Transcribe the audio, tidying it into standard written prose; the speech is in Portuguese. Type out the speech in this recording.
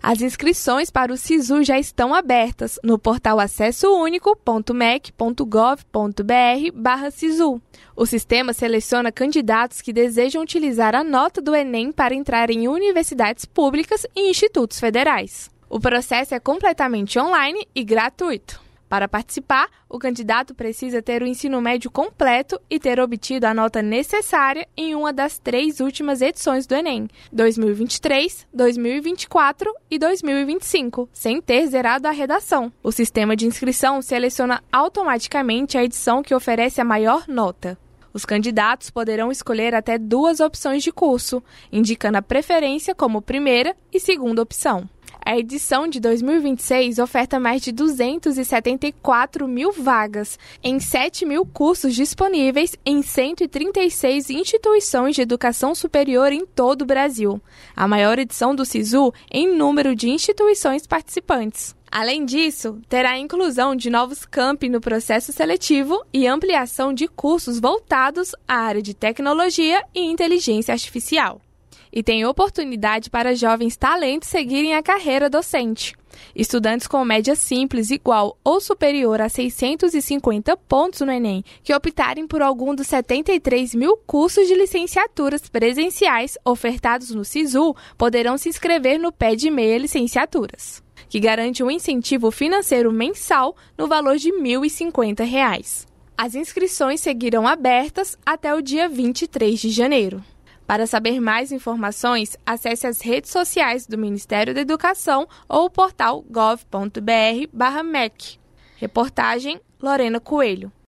As inscrições para o SISU já estão abertas no portal acessounico.mec.gov.br/SISU. O sistema seleciona candidatos que desejam utilizar a nota do Enem para entrar em universidades públicas e institutos federais. O processo é completamente online e gratuito. Para participar, o candidato precisa ter o ensino médio completo e ter obtido a nota necessária em uma das 3 últimas edições do Enem, 2023, 2024 e 2025, sem ter zerado a redação. O sistema de inscrição seleciona automaticamente a edição que oferece a maior nota. Os candidatos poderão escolher até 2 opções de curso, indicando a preferência como primeira e segunda opção. A edição de 2026 oferta mais de 274 mil vagas em 7 mil cursos disponíveis em 136 instituições de educação superior em todo o Brasil, a maior edição do SISU em número de instituições participantes. Além disso, terá a inclusão de novos campi no processo seletivo e ampliação de cursos voltados à área de tecnologia e inteligência artificial. E tem oportunidade para jovens talentos seguirem a carreira docente. Estudantes com média simples igual ou superior a 650 pontos no Enem, que optarem por algum dos 73 mil cursos de licenciaturas presenciais ofertados no SISU, poderão se inscrever no PED-MEIA Licenciaturas, que garante um incentivo financeiro mensal no valor de R$ 1.050. As inscrições seguirão abertas até o dia 23 de janeiro. Para saber mais informações, acesse as redes sociais do Ministério da Educação ou o portal gov.br/mec. Reportagem Lorena Coelho.